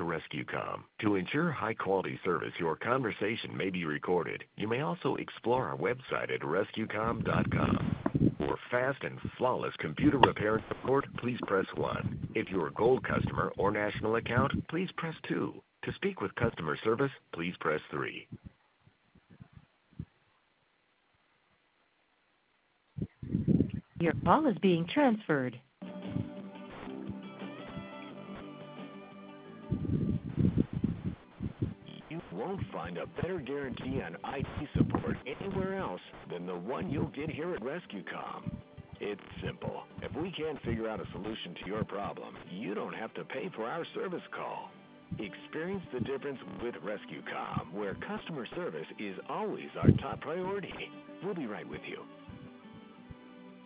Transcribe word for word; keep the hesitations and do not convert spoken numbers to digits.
RescueCom. To ensure high-quality service, your conversation may be recorded. You may also explore our website at rescue com dot com. For fast and flawless computer repair and support, please press one. If you're a Gold customer or national account, please press two. To speak with customer service, please press three. Your call is being transferred. You won't find a better guarantee on I T support anywhere else than the one you'll get here at RescueCom. It's simple. If we can't figure out a solution to your problem, you don't have to pay for our service call. Experience the difference with RescueCom, where customer service is always our top priority. We'll be right with you.